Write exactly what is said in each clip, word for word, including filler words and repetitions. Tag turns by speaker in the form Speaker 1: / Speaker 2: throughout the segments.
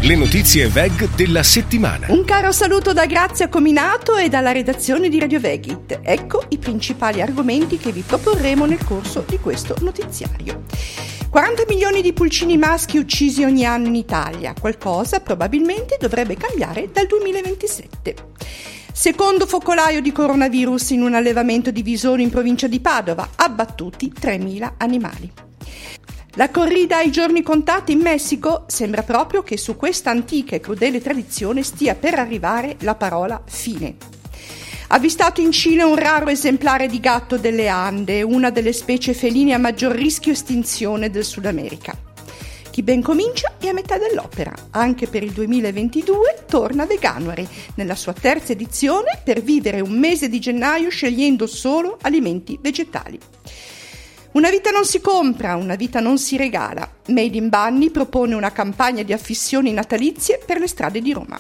Speaker 1: Le notizie V E G della settimana.
Speaker 2: Un caro saluto da Grazia Cominato e dalla redazione di Radio Vegit. Ecco i principali argomenti che vi proporremo nel corso di questo notiziario. quaranta milioni di pulcini maschi uccisi ogni anno in Italia. Qualcosa probabilmente dovrebbe cambiare dal duemilaventisette. Secondo focolaio di coronavirus in un allevamento di visoni in provincia di Padova. Abbattuti tremila animali. La corrida ai giorni contati in Messico? Sembra proprio che su questa antica e crudele tradizione stia per arrivare la parola fine. Avvistato in Cile un raro esemplare di gatto delle Ande, una delle specie feline a maggior rischio estinzione del Sud America. Chi ben comincia è a metà dell'opera. Anche per il duemilaventidue torna Veganuary nella sua terza edizione per vivere un mese di gennaio scegliendo solo alimenti vegetali. Una vita non si compra, una vita non si regala. Made in Bunny propone una campagna di affissioni natalizie per le strade di Roma.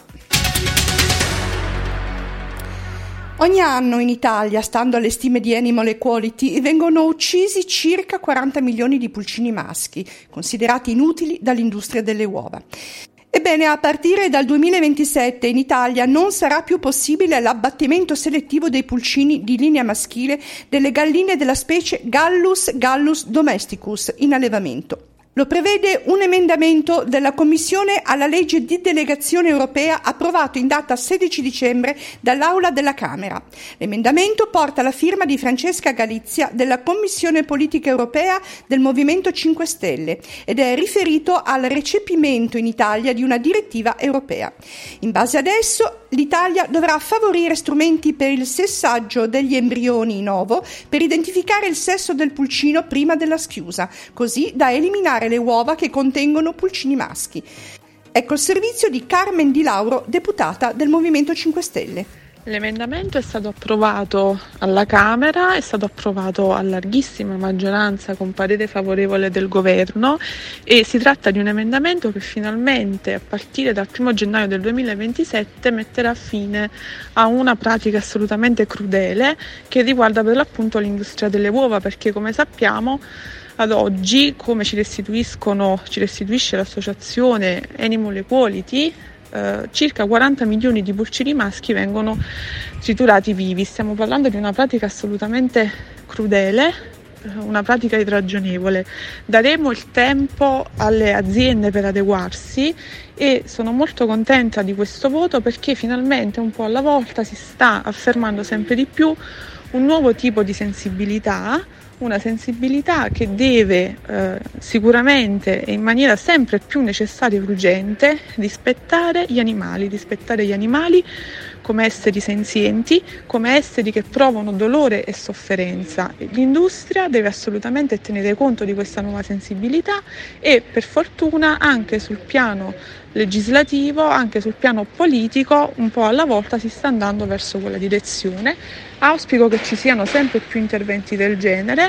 Speaker 2: Ogni anno in Italia, stando alle stime di Animal Equality, vengono uccisi circa quaranta milioni di pulcini maschi, considerati inutili dall'industria delle uova. Ebbene, a partire dal duemilaventisette in Italia non sarà più possibile l'abbattimento selettivo dei pulcini di linea maschile delle galline della specie Gallus gallus domesticus in allevamento. Lo prevede un emendamento della Commissione alla legge di delegazione europea approvato in data sedici dicembre dall'Aula della Camera. L'emendamento porta la firma di Francesca Galizia della Commissione Politica Europea del Movimento cinque Stelle ed è riferito al recepimento in Italia di una direttiva europea. In base ad esso, l'Italia dovrà favorire strumenti per il sessaggio degli embrioni in ovo per identificare il sesso del pulcino prima della schiusa, così da eliminare le uova che contengono pulcini maschi. Ecco il servizio di Carmen Di Lauro, deputata del Movimento cinque Stelle.
Speaker 3: L'emendamento è stato approvato alla Camera, è stato approvato a larghissima maggioranza con parere favorevole del Governo e si tratta di un emendamento che finalmente a partire dal primo gennaio del duemilaventisette metterà fine a una pratica assolutamente crudele che riguarda per l'appunto l'industria delle uova, perché come sappiamo ad oggi, come ci restituiscono, ci restituisce l'associazione Animal Equality, eh, circa quaranta milioni di pulcini maschi vengono triturati vivi. Stiamo parlando di una pratica assolutamente crudele, eh, una pratica irragionevole. Daremo il tempo alle aziende per adeguarsi e sono molto contenta di questo voto perché finalmente un po' alla volta si sta affermando sempre di più un nuovo tipo di sensibilità, una sensibilità che deve eh, sicuramente e in maniera sempre più necessaria e urgente rispettare gli animali, rispettare gli animali come esseri senzienti, come esseri che provano dolore e sofferenza. L'industria deve assolutamente tenere conto di questa nuova sensibilità e per fortuna anche sul piano legislativo, anche sul piano politico, un po' alla volta si sta andando verso quella direzione. Auspico che ci siano sempre più interventi del genere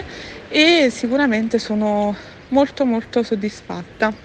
Speaker 3: e sicuramente sono molto molto soddisfatta.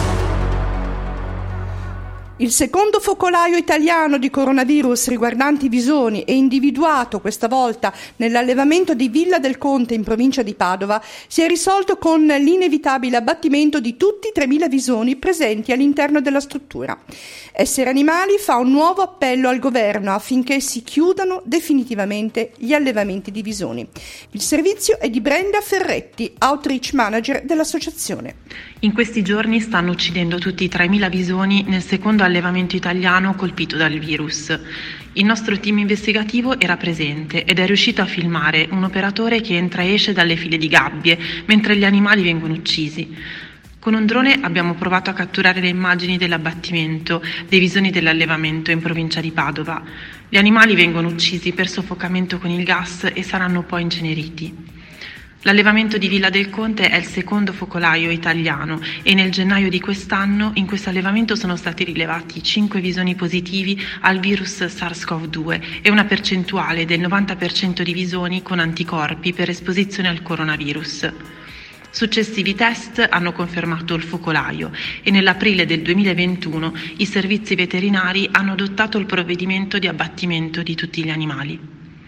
Speaker 2: Il secondo focolaio italiano di coronavirus riguardanti i visoni e individuato questa volta nell'allevamento di Villa del Conte in provincia di Padova si è risolto con l'inevitabile abbattimento di tutti i tremila visoni presenti all'interno della struttura. Essere Animali fa un nuovo appello al governo affinché si chiudano definitivamente gli allevamenti di visoni. Il servizio è di Brenda Ferretti, outreach manager dell'associazione.
Speaker 4: In questi giorni stanno uccidendo tutti i tremila visoni nel secondo allevamento italiano colpito dal virus. Il nostro team investigativo era presente ed è riuscito a filmare un operatore che entra e esce dalle file di gabbie mentre gli animali vengono uccisi. Con un drone abbiamo provato a catturare le immagini dell'abbattimento dei visoni dell'allevamento in provincia di Padova. Gli animali vengono uccisi per soffocamento con il gas e saranno poi inceneriti. L'allevamento di Villa del Conte è il secondo focolaio italiano e nel gennaio di quest'anno in questo allevamento sono stati rilevati cinque visoni positivi al virus SARS-CoV due e una percentuale del novanta per cento di visoni con anticorpi per esposizione al coronavirus. Successivi test hanno confermato il focolaio e nell'aprile del duemilaventuno i servizi veterinari hanno adottato il provvedimento di abbattimento di tutti gli animali.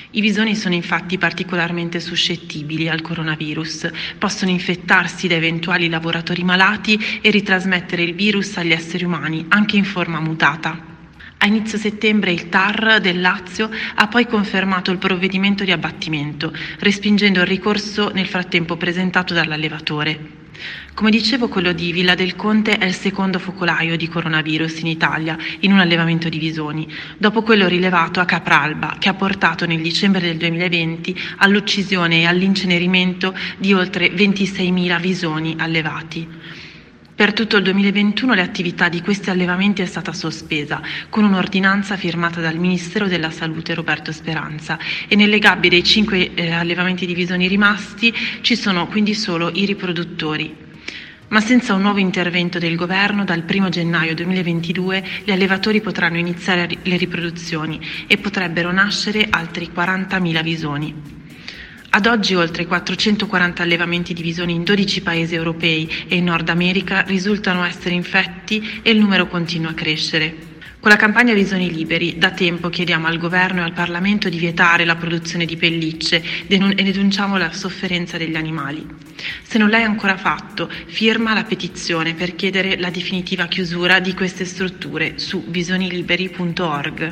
Speaker 4: I visoni sono infatti particolarmente suscettibili al coronavirus, possono infettarsi da eventuali lavoratori malati e ritrasmettere il virus agli esseri umani, anche in forma mutata. A inizio settembre il T A R del Lazio ha poi confermato il provvedimento di abbattimento, respingendo il ricorso nel frattempo presentato dall'allevatore. Come dicevo, quello di Villa del Conte è il secondo focolaio di coronavirus in Italia in un allevamento di visoni, dopo quello rilevato a Capralba, che ha portato nel dicembre del duemilaventi all'uccisione e all'incenerimento di oltre ventiseimila visoni allevati. Per tutto il duemilaventuno l'attività di questi allevamenti è stata sospesa con un'ordinanza firmata dal Ministero della Salute Roberto Speranza e nelle gabbie dei cinque eh, allevamenti di visoni rimasti ci sono quindi solo i riproduttori. Ma senza un nuovo intervento del governo, dal primo gennaio duemilaventidue gli allevatori potranno iniziare le riproduzioni e potrebbero nascere altri quarantamila visoni. Ad oggi oltre quattrocentoquaranta allevamenti di visoni in dodici paesi europei e in Nord America risultano essere infetti e il numero continua a crescere. Con la campagna Visoni Liberi da tempo chiediamo al Governo e al Parlamento di vietare la produzione di pellicce e denunciamo la sofferenza degli animali. Se non l'hai ancora fatto, firma la petizione per chiedere la definitiva chiusura di queste strutture su visoniliberi punto org.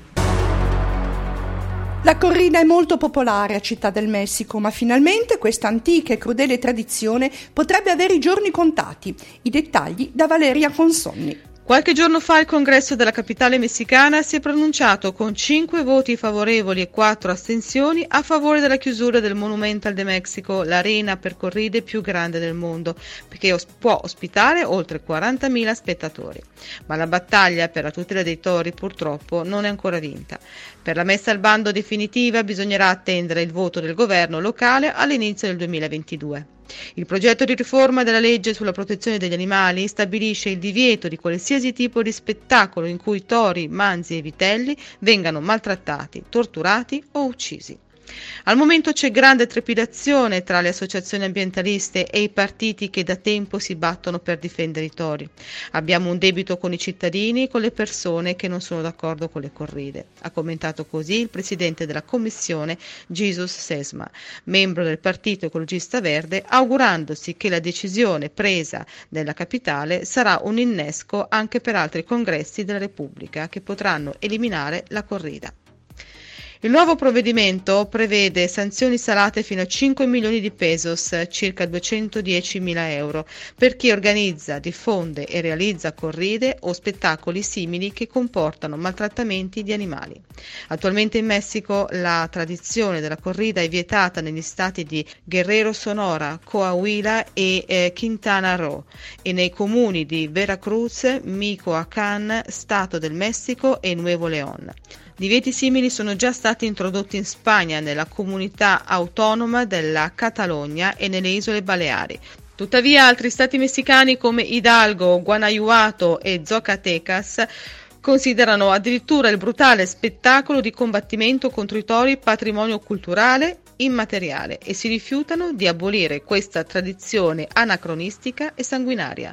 Speaker 2: La corrida è molto popolare a Città del Messico, ma finalmente questa antica e crudele tradizione potrebbe avere i giorni contati. I dettagli da Valeria Consonni.
Speaker 5: Qualche giorno fa il congresso della capitale messicana si è pronunciato con cinque voti favorevoli e quattro astensioni a favore della chiusura del Monumental de Mexico, l'arena per corride più grande del mondo, perché os- può ospitare oltre quarantamila spettatori. Ma la battaglia per la tutela dei tori purtroppo non è ancora vinta. Per la messa al bando definitiva bisognerà attendere il voto del governo locale all'inizio del duemilaventidue. Il progetto di riforma della legge sulla protezione degli animali stabilisce il divieto di qualsiasi tipo di spettacolo in cui tori, manzi e vitelli vengano maltrattati, torturati o uccisi. Al momento c'è grande trepidazione tra le associazioni ambientaliste e i partiti che da tempo si battono per difendere i tori. Abbiamo un debito con i cittadini e con le persone che non sono d'accordo con le corride. Ha commentato così il presidente della commissione Jesus Sesma, membro del Partito Ecologista Verde, augurandosi che la decisione presa nella capitale sarà un innesco anche per altri congressi della Repubblica che potranno eliminare la corrida. Il nuovo provvedimento prevede sanzioni salate fino a cinque milioni di pesos, circa duecentodiecimila euro, per chi organizza, diffonde e realizza corride o spettacoli simili che comportano maltrattamenti di animali. Attualmente in Messico la tradizione della corrida è vietata negli stati di Guerrero Sonora, Coahuila e eh, Quintana Roo e nei comuni di Veracruz, Michoacán, Stato del Messico e Nuevo León. Divieti simili sono già stati introdotti in Spagna, nella comunità autonoma della Catalogna e nelle isole Baleari. Tuttavia altri stati messicani come Hidalgo, Guanajuato e Zacatecas considerano addirittura il brutale spettacolo di combattimento contro i tori patrimonio culturale immateriale e si rifiutano di abolire questa tradizione anacronistica e sanguinaria.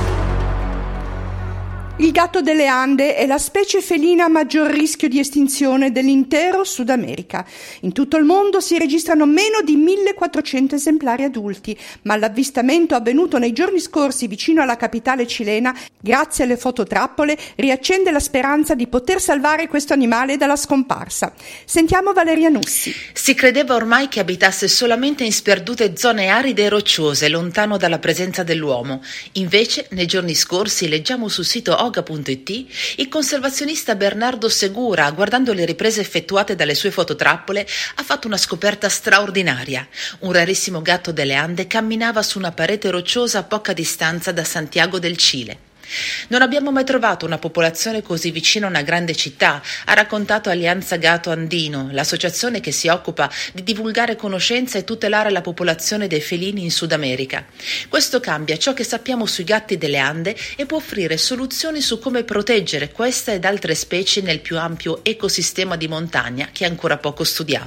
Speaker 2: Il gatto delle Ande è la specie felina a maggior rischio di estinzione dell'intero Sud America. In tutto il mondo si registrano meno di millequattrocento esemplari adulti, ma l'avvistamento avvenuto nei giorni scorsi vicino alla capitale cilena, grazie alle fototrappole, riaccende la speranza di poter salvare questo animale dalla scomparsa. Sentiamo Valeria Nussi.
Speaker 6: Si credeva ormai che abitasse solamente in sperdute zone aride e rocciose, lontano dalla presenza dell'uomo. Invece, nei giorni scorsi, leggiamo sul sito oga punto it, il conservazionista Bernardo Segura, guardando le riprese effettuate dalle sue fototrappole, ha fatto una scoperta straordinaria. Un rarissimo gatto delle Ande camminava su una parete rocciosa a poca distanza da Santiago del Cile. Non abbiamo mai trovato una popolazione così vicina a una grande città, ha raccontato Alleanza Gatto Andino, l'associazione che si occupa di divulgare conoscenza e tutelare la popolazione dei felini in Sud America. Questo cambia ciò che sappiamo sui gatti delle Ande e può offrire soluzioni su come proteggere questa ed altre specie nel più ampio ecosistema di montagna che è ancora poco studiato.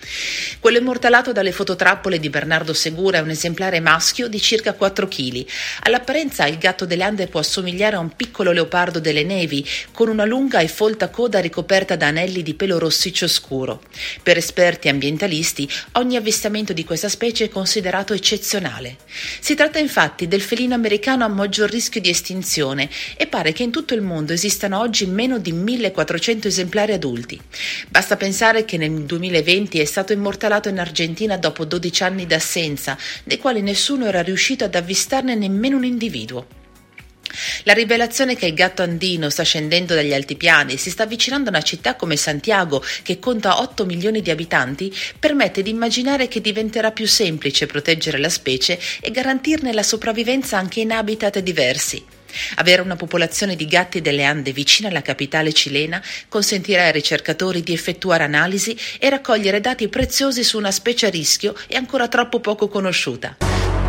Speaker 6: Quello immortalato dalle fototrappole di Bernardo Segura è un esemplare maschio di circa quattro chili. All'apparenza il gatto delle Ande può assomigliare a un piccolo leopardo delle nevi, con una lunga e folta coda ricoperta da anelli di pelo rossiccio scuro. Per esperti ambientalisti, ogni avvistamento di questa specie è considerato eccezionale. Si tratta infatti del felino americano a maggior rischio di estinzione e pare che in tutto il mondo esistano oggi meno di millequattrocento esemplari adulti. Basta pensare che nel duemilaventi è stato immortalato in Argentina dopo dodici anni d'assenza, nei quali nessuno era riuscito ad avvistarne nemmeno un individuo. La rivelazione che il gatto andino sta scendendo dagli altipiani e si sta avvicinando a una città come Santiago, che conta otto milioni di abitanti, permette di immaginare che diventerà più semplice proteggere la specie e garantirne la sopravvivenza anche in habitat diversi. Avere una popolazione di gatti delle Ande vicina alla capitale cilena consentirà ai ricercatori di effettuare analisi e raccogliere dati preziosi su una specie a rischio e ancora troppo poco conosciuta.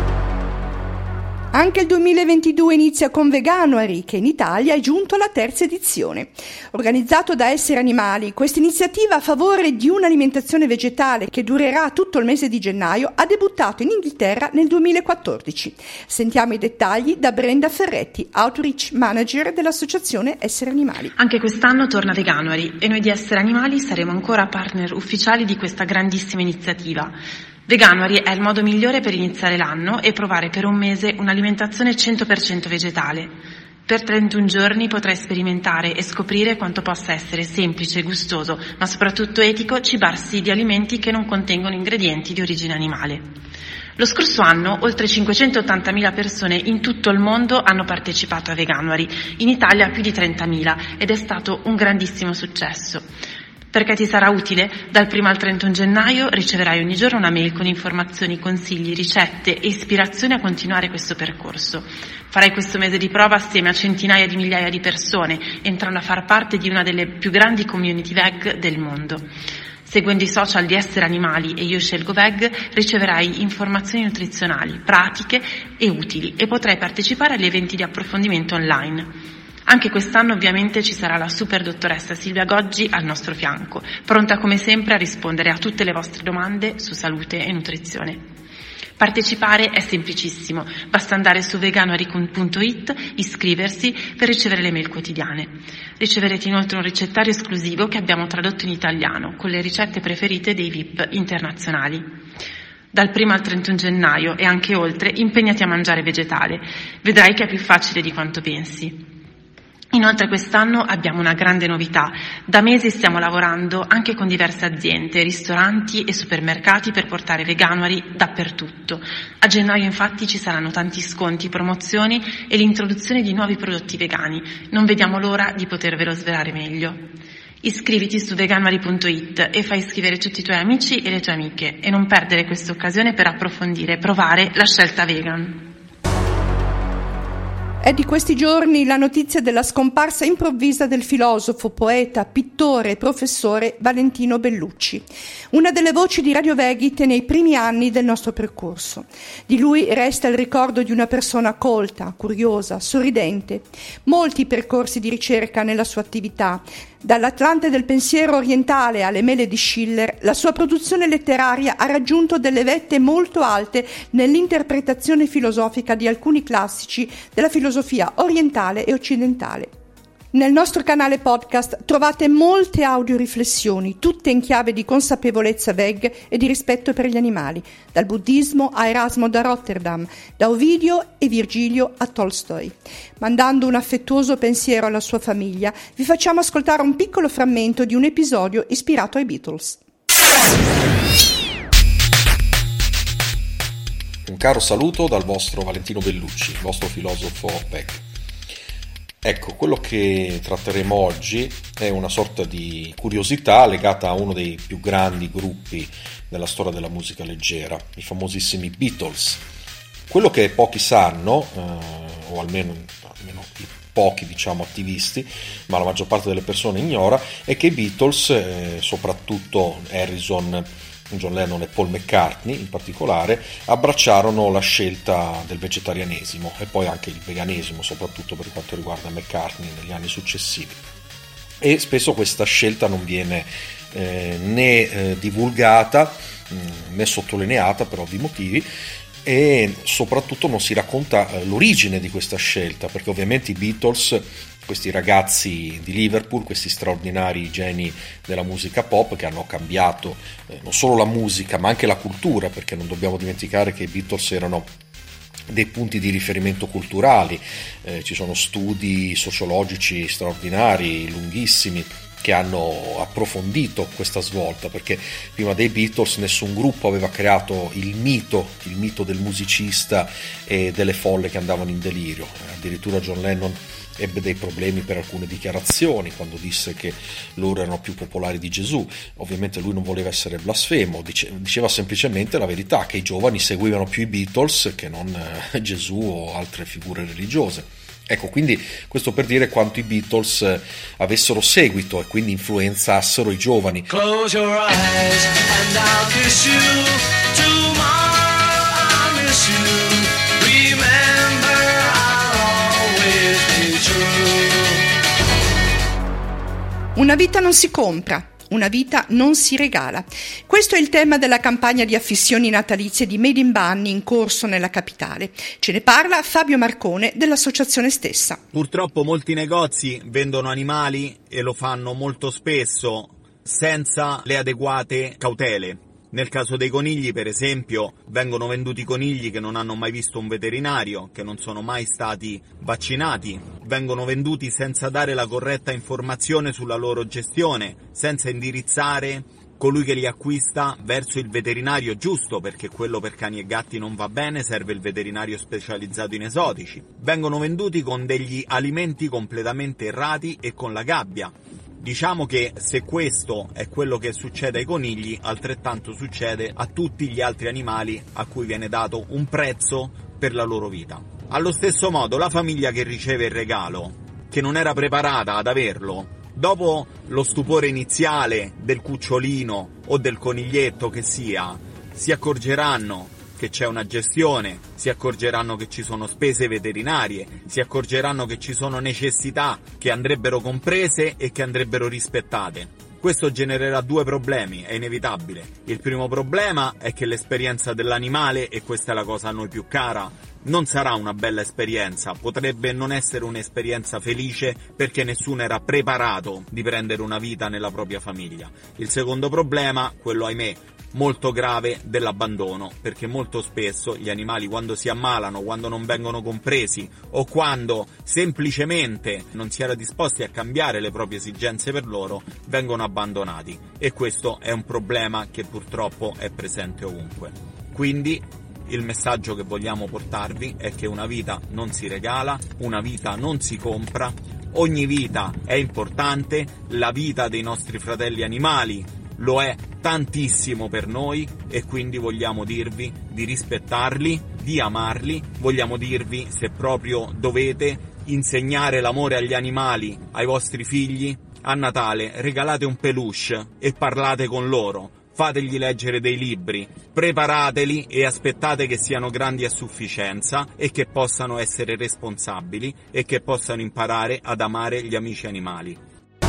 Speaker 2: Anche il duemilaventidue inizia con Veganuary, che in Italia è giunto alla terza edizione. Organizzato da Essere Animali, questa iniziativa a favore di un'alimentazione vegetale che durerà tutto il mese di gennaio ha debuttato in Inghilterra nel duemilaquattordici. Sentiamo i dettagli da Brenda Ferretti, Outreach Manager dell'associazione Essere Animali.
Speaker 4: Anche quest'anno torna Veganuary e noi di Essere Animali saremo ancora partner ufficiali di questa grandissima iniziativa. Veganuary è il modo migliore per iniziare l'anno e provare per un mese un'alimentazione cento per cento vegetale. Per trentuno giorni potrai sperimentare e scoprire quanto possa essere semplice e gustoso, ma soprattutto etico, cibarsi di alimenti che non contengono ingredienti di origine animale. Lo scorso anno oltre cinquecentottantamila persone in tutto il mondo hanno partecipato a Veganuary, in Italia più di trentamila, ed è stato un grandissimo successo. Perché ti sarà utile? Dal primo al trentuno gennaio riceverai ogni giorno una mail con informazioni, consigli, ricette e ispirazioni a continuare questo percorso. Farai questo mese di prova assieme a centinaia di migliaia di persone, entrando a far parte di una delle più grandi community veg del mondo. Seguendo i social di Essere Animali e Io Scelgo Veg riceverai informazioni nutrizionali, pratiche e utili e potrai partecipare agli eventi di approfondimento online. Anche quest'anno ovviamente ci sarà la super dottoressa Silvia Goggi al nostro fianco, pronta come sempre a rispondere a tutte le vostre domande su salute e nutrizione. Partecipare è semplicissimo, basta andare su veganuary punto it, iscriversi per ricevere le mail quotidiane. Riceverete inoltre un ricettario esclusivo che abbiamo tradotto in italiano, con le ricette preferite dei V I P internazionali. Dal primo al trentuno gennaio e anche oltre, impegnati a mangiare vegetale. Vedrai che è più facile di quanto pensi. Inoltre quest'anno abbiamo una grande novità. Da mesi stiamo lavorando anche con diverse aziende, ristoranti e supermercati per portare Veganuary dappertutto. A gennaio infatti ci saranno tanti sconti, promozioni e l'introduzione di nuovi prodotti vegani. Non vediamo l'ora di potervelo svelare meglio. Iscriviti su veganuary punto it e fai iscrivere tutti i tuoi amici e le tue amiche e non perdere questa occasione per approfondire e provare la scelta vegan.
Speaker 2: È di questi giorni la notizia della scomparsa improvvisa del filosofo, poeta, pittore e professore Valentino Bellucci, una delle voci di Radio Vegite nei primi anni del nostro percorso. Di lui resta il ricordo di una persona colta, curiosa, sorridente. Molti percorsi di ricerca nella sua attività. Dall'Atlante del pensiero orientale alle Mele di Schiller, la sua produzione letteraria ha raggiunto delle vette molto alte nell'interpretazione filosofica di alcuni classici della filosofia orientale e occidentale. Nel nostro canale podcast trovate molte audioriflessioni, tutte in chiave di consapevolezza veg e di rispetto per gli animali, dal buddismo a Erasmo da Rotterdam, da Ovidio e Virgilio a Tolstoi. Mandando un affettuoso pensiero alla sua famiglia, vi facciamo ascoltare un piccolo frammento di un episodio ispirato ai Beatles.
Speaker 7: Un caro saluto dal vostro Valentino Bellucci, il vostro filosofo veg. Ecco, quello che tratteremo oggi è una sorta di curiosità legata a uno dei più grandi gruppi della storia della musica leggera, i famosissimi Beatles. Quello che pochi sanno, eh, o almeno, almeno pochi diciamo attivisti, ma la maggior parte delle persone ignora, è che i Beatles, eh, soprattutto Harrison, John Lennon e Paul McCartney in particolare, abbracciarono la scelta del vegetarianesimo e poi anche il veganesimo, soprattutto per quanto riguarda McCartney negli anni successivi. e spesso questa scelta non viene eh, né eh, divulgata mh, né sottolineata per ovvi motivi, e soprattutto non si racconta eh, l'origine di questa scelta, perché ovviamente i Beatles, questi ragazzi di Liverpool, questi straordinari geni della musica pop che hanno cambiato eh, non solo la musica ma anche la cultura, perché non dobbiamo dimenticare che i Beatles erano dei punti di riferimento culturali, eh, ci sono studi sociologici straordinari, lunghissimi, che hanno approfondito questa svolta, perché prima dei Beatles nessun gruppo aveva creato il mito, il mito del musicista e delle folle che andavano in delirio. Addirittura John Lennon ebbe dei problemi per alcune dichiarazioni quando disse che loro erano più popolari di Gesù. Ovviamente lui non voleva essere blasfemo, dice, diceva semplicemente la verità, che i giovani seguivano più i Beatles che non eh, Gesù o altre figure religiose. Ecco, quindi questo per dire quanto i Beatles eh, avessero seguito e quindi influenzassero i giovani.
Speaker 8: Close your eyes and I'll kiss you. Tomorrow I'll miss you. Remember I'll always be true.
Speaker 2: Una vita non si compra. Una vita non si regala. Questo è il tema della campagna di affissioni natalizie di Made in Bunny in corso nella capitale. Ce ne parla Fabio Marcone dell'associazione stessa.
Speaker 9: Purtroppo molti negozi vendono animali e lo fanno molto spesso senza le adeguate cautele. Nel caso dei conigli, per esempio, vengono venduti conigli che non hanno mai visto un veterinario, che non sono mai stati vaccinati, vengono venduti senza dare la corretta informazione sulla loro gestione, senza indirizzare colui che li acquista verso il veterinario giusto, perché quello per cani e gatti non va bene, serve il veterinario specializzato in esotici. Vengono venduti con degli alimenti completamente errati e con la gabbia. Diciamo che se questo è quello che succede ai conigli, altrettanto succede a tutti gli altri animali a cui viene dato un prezzo per la loro vita. Allo stesso modo, la famiglia che riceve il regalo, che non era preparata ad averlo, dopo lo stupore iniziale del cucciolino o del coniglietto che sia, si accorgeranno che c'è una gestione, si accorgeranno che ci sono spese veterinarie, si accorgeranno che ci sono necessità che andrebbero comprese e che andrebbero rispettate. Questo genererà due problemi, è inevitabile. Il primo problema è che l'esperienza dell'animale, e questa è la cosa a noi più cara, non sarà una bella esperienza, potrebbe non essere un'esperienza felice perché nessuno era preparato di prendere una vita nella propria famiglia. Il secondo problema, quello ahimè molto grave, dell'abbandono, perché molto spesso gli animali, quando si ammalano, quando non vengono compresi o quando semplicemente non si era disposti a cambiare le proprie esigenze per loro, vengono abbandonati, e questo è un problema che purtroppo è presente ovunque. Quindi il messaggio che vogliamo portarvi è che una vita non si regala, una vita non si compra, ogni vita è importante, la vita dei nostri fratelli animali lo è tantissimo per noi, e quindi vogliamo dirvi di rispettarli, di amarli, vogliamo dirvi, se proprio dovete, insegnare l'amore agli animali ai vostri figli. A Natale regalate un peluche e parlate con loro, fategli leggere dei libri, preparateli e aspettate che siano grandi a sufficienza e che possano essere responsabili e che possano imparare ad amare gli amici animali.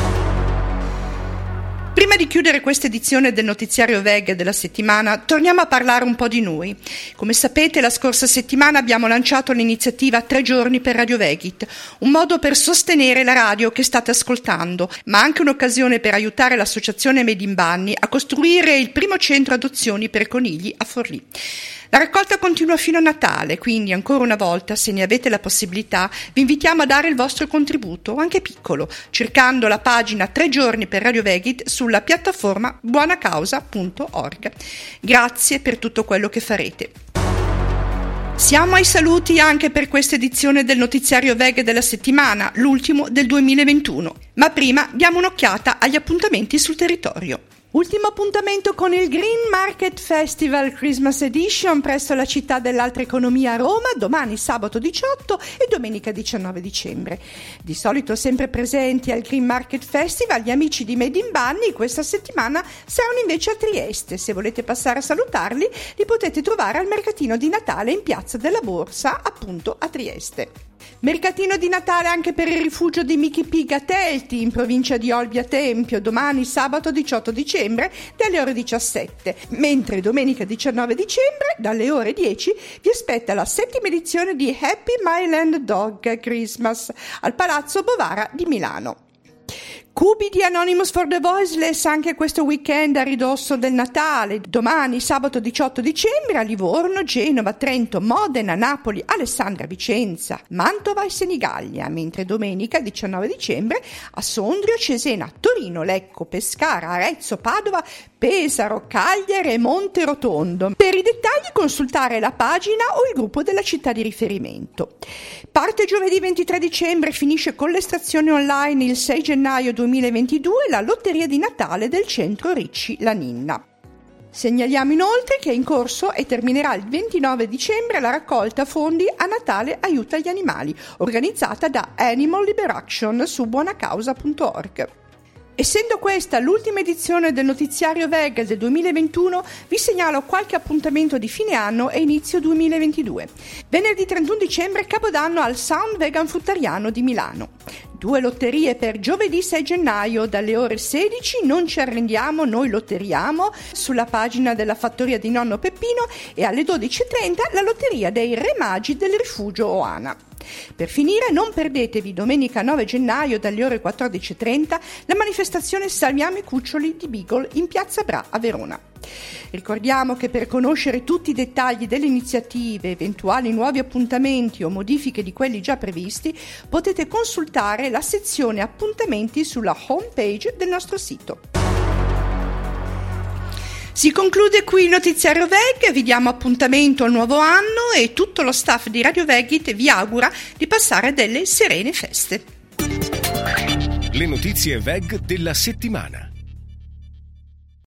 Speaker 2: Prima di chiudere questa edizione del notiziario V E G della settimana, torniamo a parlare un po' di noi. Come sapete, la scorsa settimana abbiamo lanciato l'iniziativa Tre giorni per Radio Vegit, un modo per sostenere la radio che state ascoltando, ma anche un'occasione per aiutare l'associazione Made in Bunny a costruire il primo centro adozioni per conigli a Forlì. La raccolta continua fino a Natale, quindi ancora una volta, se ne avete la possibilità, vi invitiamo a dare il vostro contributo, anche piccolo, cercando la pagina Tre giorni per Radio Vegit sulla piattaforma buonacausa punto org. Grazie per tutto quello che farete. Siamo ai saluti anche per questa edizione del notiziario V E G della settimana, l'ultimo del duemilaventuno. Ma prima diamo un'occhiata agli appuntamenti sul territorio. Ultimo appuntamento con il Green Market Festival Christmas Edition presso la città dell'altra economia a Roma, domani sabato diciotto e domenica diciannove dicembre. Di solito sempre presenti al Green Market Festival gli amici di Made in Bunny, questa settimana saranno invece a Trieste. Se volete passare a salutarli, li potete trovare al mercatino di Natale in Piazza della Borsa, appunto a Trieste. Mercatino di Natale anche per il rifugio di Michi Pig a Telti, in provincia di Olbia Tempio, domani sabato diciotto dicembre dalle ore diciassette, mentre domenica diciannove dicembre dalle ore dieci vi aspetta la settima edizione di Happy Myland Dog Christmas al Palazzo Bovara di Milano. Cubi di Anonymous for the Voiceless anche questo weekend a ridosso del Natale, domani sabato diciotto dicembre a Livorno, Genova, Trento, Modena, Napoli, Alessandria, Vicenza, Mantova e Senigallia, mentre domenica diciannove dicembre a Sondrio, Cesena, Torino, Lecco, Pescara, Arezzo, Padova, Pesaro, Cagliari e Monterotondo. Per i dettagli consultare la pagina o il gruppo della città di riferimento. Parte giovedì ventitré dicembre, finisce con l'estrazione online il sei gennaio duemilaventidue la lotteria di Natale del centro Ricci La Ninna. Segnaliamo inoltre che è in corso e terminerà il ventinove dicembre la raccolta fondi a Natale Aiuta gli Animali, organizzata da Animal Liberation su buonacausa punto org. Essendo questa l'ultima edizione del notiziario Veg del duemilaventuno, vi segnalo qualche appuntamento di fine anno e inizio duemilaventidue. Venerdì trentuno dicembre, Capodanno al Sound Vegan Fruttariano di Milano. Due lotterie per giovedì sei gennaio dalle ore sedici, non ci arrendiamo, noi lotteriamo, sulla pagina della fattoria di nonno Peppino, e alle dodici e trenta la lotteria dei Re Magi del rifugio Oana. Per finire, non perdetevi domenica nove gennaio dalle ore quattordici e trenta la manifestazione Salviamo i cuccioli di Beagle in Piazza Bra a Verona. Ricordiamo che per conoscere tutti i dettagli delle iniziative, eventuali nuovi appuntamenti o modifiche di quelli già previsti, potete consultare la sezione appuntamenti sulla homepage del nostro sito. Si conclude qui il notiziario Veg, vi diamo appuntamento al nuovo anno e tutto lo staff di Radio Vegit vi augura di passare delle serene feste.
Speaker 1: Le notizie Veg della settimana.